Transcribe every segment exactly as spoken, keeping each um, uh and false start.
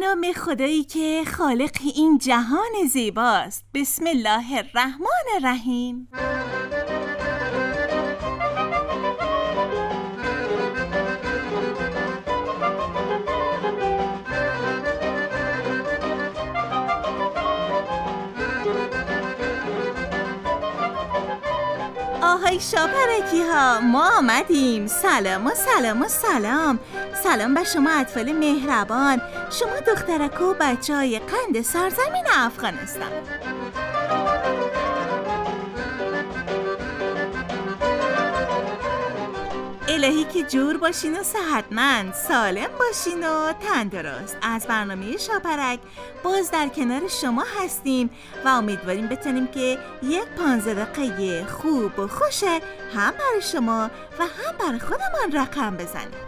نام خدایی که خالق این جهان زیباست. بسم الله الرحمن الرحیم. آهای شاپرکی ها، ما آمدیم. سلام و سلام و سلام. سلام به شما اطفال مهربان، شما دخترک و بچه های قند سرزمین افغانستان. الهی که جور باشین و صحتمند، سالم باشین و تندرست. از برنامه شاپرک باز در کنار شما هستیم و امیدواریم بتونیم که یک پانزده دقیقه خوب و خوشه هم برای شما و هم برای خودمان رقم بزنیم.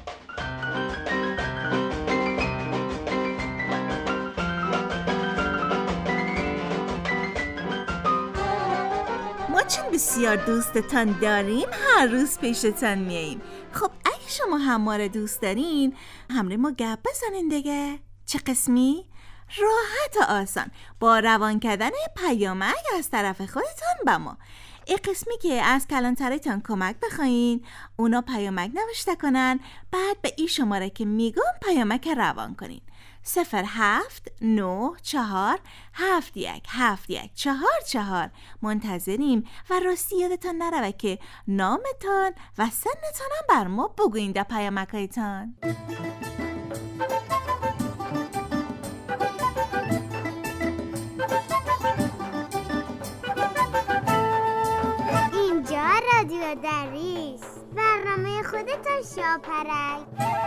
ما چون بسیار دوستتان داریم هر روز پیشتان میاییم. خب اگه شما هم ما رو دوست دارین همراه ما گپ بزنین دیگه. چه قسمی؟ راحت و آسان با روان کردن پیامک از طرف خودتان به ما. این قسمی که از کلانترتان کمک بخواین اونا پیامک نوشته کنن، بعد به این شماره که میگم پیامک روان کنین. صفر هفت نه چهار هفت یک هفت یک چهار چهار. منتظریم و راستی یادتان نروه که نامتان و سنتان هم بر ما بگوین در پیامکایتان. اینجا رادیو دریس، برنامه خودتان شاپرک.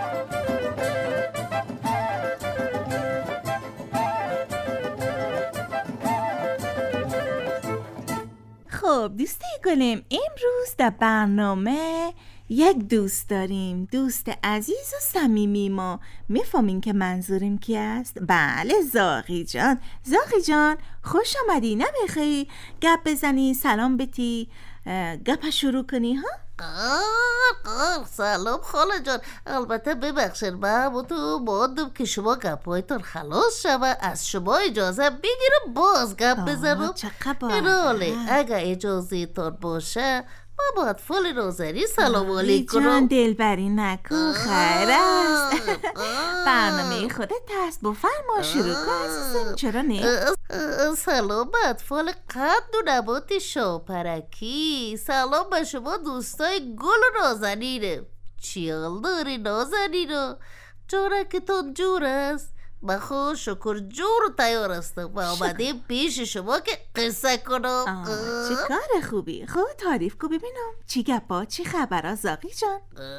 خب دوسته گلم، امروز در برنامه یک دوست داریم، دوست عزیز و صمیمی ما. میفهمین که منظورم کی است؟ بله، زاغی جان. زاغی جان خوش آمدی. نمیخوای گپ بزنی، سلام بتی، گپ شروع کنی ها؟ قار قار سلام خاله جان. البته ببخشید من تو بادم که شما گپایتون خلاص شوه از شما اجازه بگیرم باز گپ بزنم. راله اگه اجازه تان باشه ما با اطفال نازنین سلام علیکم. جان دلبری نکن، خیر است. برنامه خودت هست، بفرما شروع کن عزیزم. چرا نه؟ سلام به اطفال قد و نبات شاپرکی. سلام به شما دوستای گل و نازنینه. چیال داری نازنینه؟ جورکتون جور است؟ بخو شکر جور تیار هستم و آمدیم پیش شما که قصه کنم. چه کار خوبی. خب تعریف کو ببینم چی گپا، چی خبرها زاغی جان؟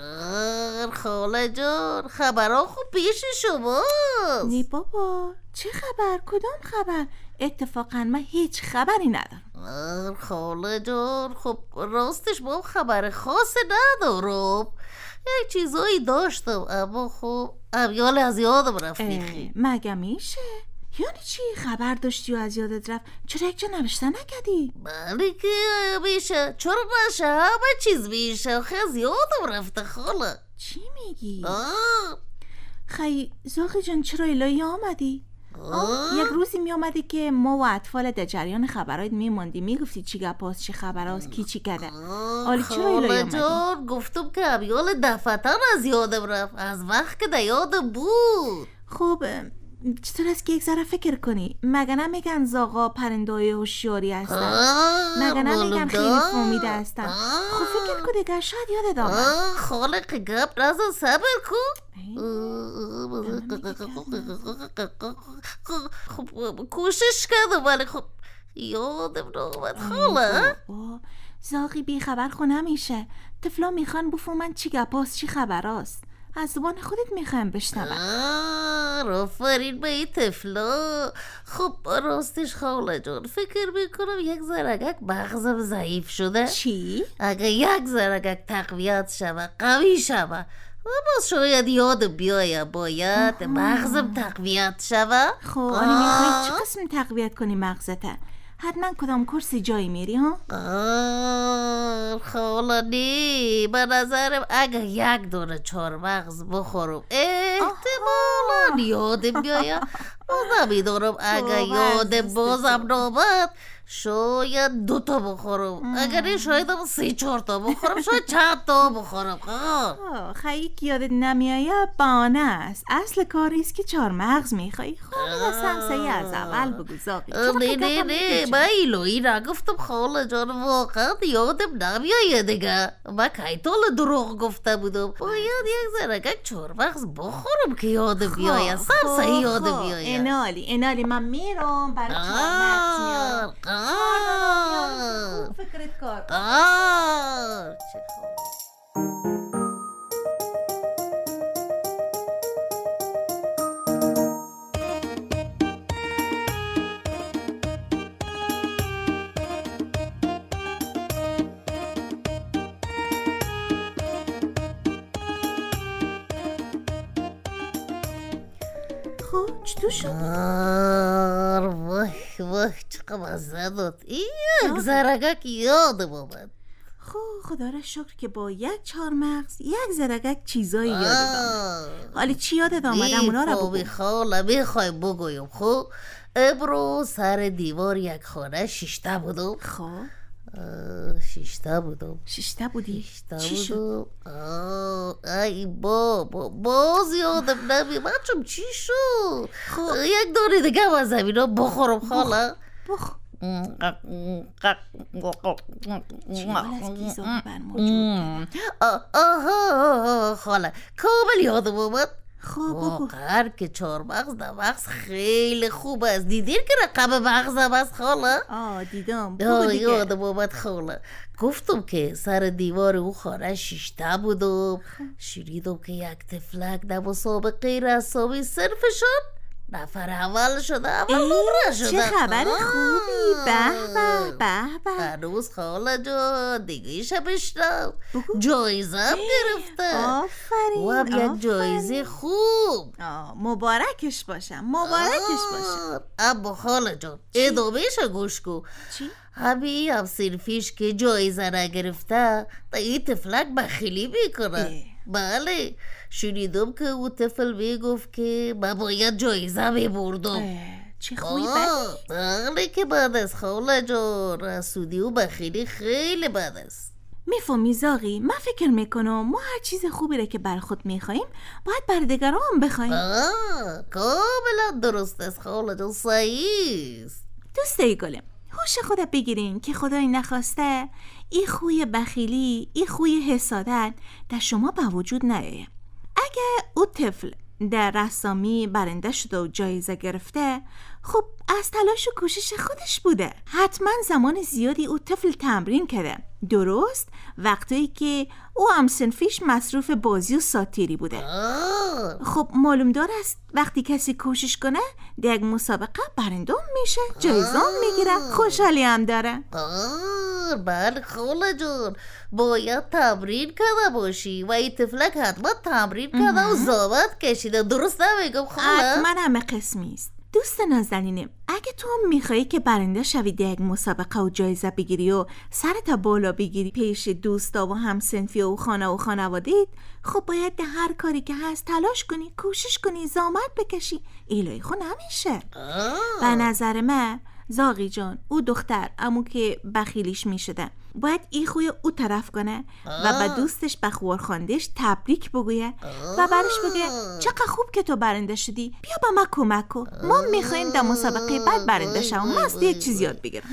خاله جان خبرها خوب پیش شماست. نی بابا، چه خبر؟ کدام خبر؟ اتفاقا من هیچ خبری ندارم. خاله جان خب راستش ما خبر خاصی ندارم. یک چیزایی داشتم اما خب امیال از یادم رفت. مگه میشه؟ یعنی چی خبر داشتی و از یادت رفت؟ چرا یک جا نوشته نکردی؟ بله که میشه، چرا نشه؟ همه چیز میشه، خیلی از یادم رفته خاله. چی میگی؟ خیلی زاغی جان چرا الهی آمدی؟ یک روزی می آمدی که ما و اطفال در جریان خبرات می موندی، می گفتی چی گپاست، چی خبراست، کی چی کرده. حالا چرا الهی آمدی؟ جان گفتم که امیال دفتر از یادم رفت، از وقت که در یادم بود. خب چطور است که یک ذره فکر کنی؟ مگه نمیگن زاغا پرنده‌های هوشیاری هستن؟ مگه نمیگن خیلی فهمیده هستن؟ خب فکر کن دیگه شاید یادت آمد. خالق گپ نزن، صبر کن. خب کوشش کردم ولی خب یادم نامد خاله. زاغی بی خبر خو نمیشه. طفلا میخوان بفهمن چی گپاست، چی خبراست. از زبان خودت میخوایم بشنوم. آفرین به این طفلا. خب راستش خاله جان فکر میکنم یک ذرگک مغزم ضعیف شده. چی؟ اگه یک ذرگک تقویت شوه، قوی شوه، و باز شاید یاد بیایم باید مغزم تقویت شوه. خب آنی میخوایی چه قسم تقویت کنی مغزته؟ حتما کدام کورسی جایی میری ها؟ خالانی به نظرم اگه یک دونه چهارمغز بخورم احتمالا یادم بیاید. بازم میدارم اگه یادم بازم نامد شاید دو تا بخورم، اگر نه شاید هم سه چهار تا بخورم، شاید چند تا بخورم. خیلی که یادت نمیاید بانه است. اصل کاری است که چهار مغز میخوایی. خب مثلا سعی از اول بگو زاقی. نه نه نه من ایلوی نگفتم خاله جان، واقعا یادم نمیاید دیگه. من کی طول دروغ گفته بودم. باید یک زرگک چهار مغز بخورم که یادم بیاید. سر صحیح یادم بیاید. انالی انالی من میرم برای چهار مغز میارم. قار فکرت کار قار چه خوب. خب چطور شد؟ وای وای چقدر مزه داد. این یک زرگک یادم آمد. خب خدا را شکر که با یک چهار مغز یک زرگک چیزایی یادت آمد. حالی چی یادت آمد؟ اونا را بگو. خاله میخوای بگویم. خب امروز سر دیوار یک خانه شیشته بودم. خب شیشته بودم. شیشته بودی؟ چی شد؟ ای بابا باز یادم نمیاد چون چی شد؟ یک دونه دیگه از زمین ها بخورم خاله. بخ چیوال از گیزا بر موجود. آها خاله کامل یادم آمد. خب بگو. واقعا که چهار مغز در مغز خیلی خوب است. دیدین که رقم مغزم است خاله؟ آه دیدم. بگو دیگه. یادم آمد خاله. گفتم که سر دیوار او خانه شیشته بودم. شنیدم که یک تفلک در مسابقه رسامی صنفشان نفر اول شده، اول نمره شده. چه خبر خوبی. به به به به. هنوز خاله جان دیگه شبشتم جایزه هم گرفته. آفرین. و هم یک جایزه خوب. آه مبارکش باشم. مبارکش باشم. اما خاله جان ادامهش گوش کن. چی؟ همین هم صرفیش که جایزه نگرفته تا این تفلک بخیلی میکنه. بله شنیدم که او طفل میگفت که من باید جایزه میبردم. چه خوبی بدی؟ بله که بعد از خاله جان رسودی و بخیلی خیلی بد است. میفهمی زاغی؟ من فکر میکنم ما هر چیز خوبی را که بر خود میخواییم باید بر دیگران بخوایم. آه کاملا درست است خاله جان، صحیح است. دوستای گلم هوش خودت بگیرین که خدای نخواسته این خوی بخیلی، این خوی حسادت در شما به وجود نیاید. اگه او طفل در رسامی برنده شده و جایزه گرفته، خب از تلاش و کوشش خودش بوده. حتما زمان زیادی او طفل تمرین کرده، درست وقتی که او هم صنفیش مصروف بازی و ساتیری بوده. خب معلوم دار است وقتی کسی کوشش کنه در یک مسابقه برنده میشه، جایزه میگیره، خوشحالی هم داره. بله خاله جان باید تمرین کرده باشی و این تفلک حتما تمرین کرده و زحمت کشیده. درست نمیگم خاله؟ حتما همه قسمی است. دوست نازنینم اگه تو هم میخوایی که برنده شوی در یک مسابقه و جایزه بگیری و سرت بالا بگیری پیش دوستا و همسنفی و خانه و خانوادید، خب باید در هر کاری که هست تلاش کنی، کوشش کنی، زحمت بکشی. ایلای خو نمیشه. به نظر من زاغی جان او دختر امو که بخیلیش میشده باید ای خوی او طرف کنه و به دوستش بخور خواندش تبریک بگویه و برش بگه چقدر خوب که تو برنده شدی، بیا با ما کمک کن، ما میخواییم در مسابقه بعد برنده شوم، ما از یک چیز یاد بگیرم.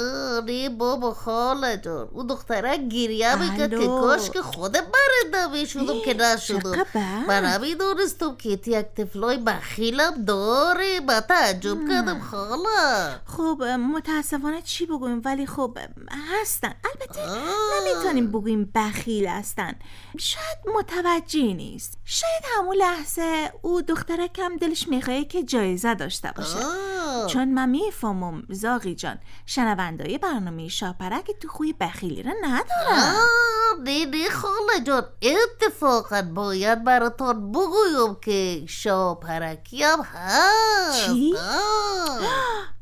نه بابا خاله جان او دختره گریه میکرد که کاش که خودم برنده میشدم که نشدم. من نمیدونستم که یک طفلای بخیلم داره. با تعجب کردم خاله. خب متاسفانه چی بگویم ولی خب هستن. البته نمیتونیم بگویم بخیل هستن، شاید متوجه نیست. شاید همون لحظه او دختره کم دلش میخواه که جایزه داشته باشه. چون من میفهمم زاغی جان شنوندای برنامه شاپرک تو خوی بخیلی را ندارن. نه نه خاله جان اتفاقا باید براتان بگویم که شاپرکی هم هست. چی؟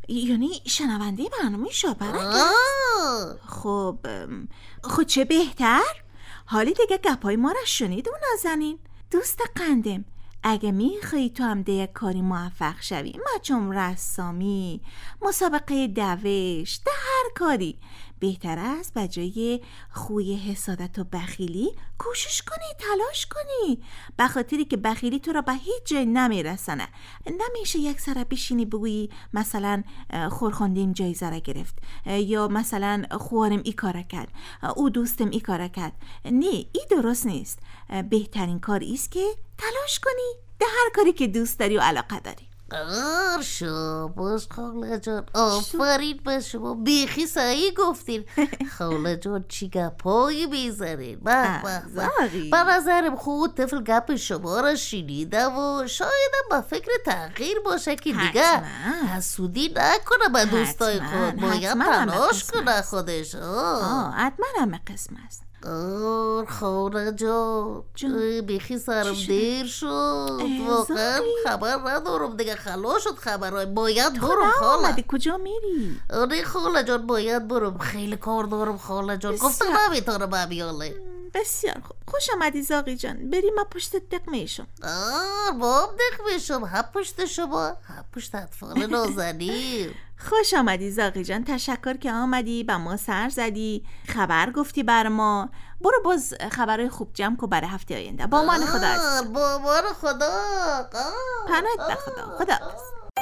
یعنی شنونده برنامه شاپرک؟ خب خب چه بهتر؟ حالی دیگه گپای ما را شنید و نازنین. دوست قندم، اگه میخوایی تو هم ده کاری موفق شوی، مچم رسامی، مسابقه دوش، ده هر کاری، بهتر است بجای خوی حسادت و بخیلی کوشش کنی، تلاش کنی، بخاطری که بخیلی تو را به هیچ جای نمیرسنه. نمیشه یک سر بشینی بگویی مثلا خورخاندیم جایزه را گرفت، یا مثلا خوارم ای کار کرد، او دوستم ای کار کرد. نه، ای درست نیست. بهترین کار ایست که تلاش کنی ده هر کاری که دوست داری و علاقه داری. آر شاباش خاله جان، آفرین به شما، بیخی صحیح گفتین. خاله جان چی گپایی میزنین. به به به، به نظرم خود طفل گپ شما را شنیده و شایدم به فکر تغییر باشه که دیگه حسودی نکنه به دوستای خود، باید تلاش کنه خودش. آه حتما همه قسم است. آه خاله جان بیخی سرم دیر شد، واقعا خبر ندارم دیگه، خلا شد خبرهای، باید برم خاله. خدا کجا میری؟ آره خاله جان باید برم، خیلی کار دارم خاله جان، گفتم نمیتونم بمیاله. بسیار خوب، خوش آمدی زاغی جان، بریم ما پشت دق میشم. آه باب دق میشم، هم پشت شما هم پشت اطفال نازنین. خوش آمدی زاغی جان، تشکر که آمدی، با ما سر زدی، خبر گفتی بر ما. برو باز خبرهای خوب جمع کو برای هفته آینده. با مان خدا است. با مان خدا. پناهت به خدا. خدا حافظ.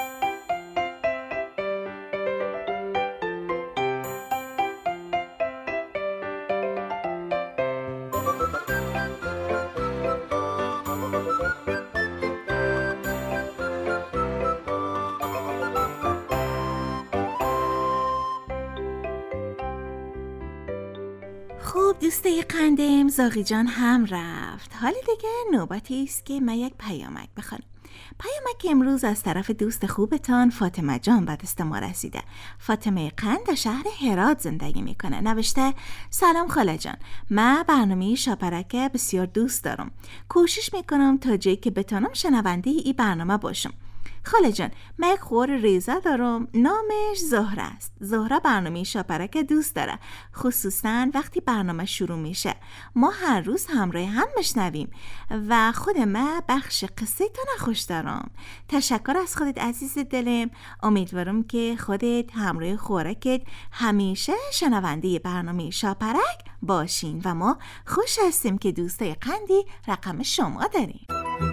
خوب دوستای قندم، زاغی جان هم رفت. حالا دیگه نوبتی است که من یک پیامک بخونم. پیامک امروز از طرف دوست خوبتان فاطمه جان به دست ما رسیده. فاطمه قند در شهر هرات زندگی میکنه. نوشته: سلام خاله جان، من برنامه شاپرک بسیار دوست دارم. کوشش میکنم تا جایی که بتونم شنونده این برنامه باشم. خاله جان، من یک خور ریزه دارم، نامش زهره است. زهره برنامه شاپرک دوست داره، خصوصا وقتی برنامه شروع میشه. ما هر روز همراه هم میشنویم و خود من بخش قصه تو نخوش دارم. تشکر از خودت عزیز دلم. امیدوارم که خودت همراه خورکت همیشه شنونده برنامه شاپرک باشین و ما خوش هستیم که دوستای قندی رقم شما داریم.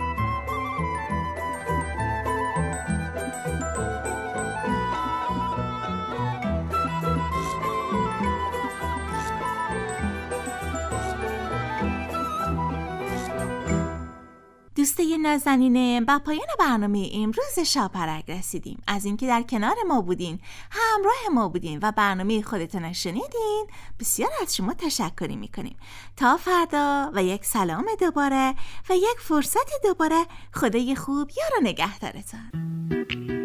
دوستای نازنینم، با پایان برنامه امروز شاپرک رسیدیم. از اینکه در کنار ما بودین، همراه ما بودین و برنامه خودتون شنیدین، بسیار از شما تشکر میکنیم. تا فردا و یک سلام دوباره و یک فرصت دوباره، خدای خوب یار و نگهدارتان.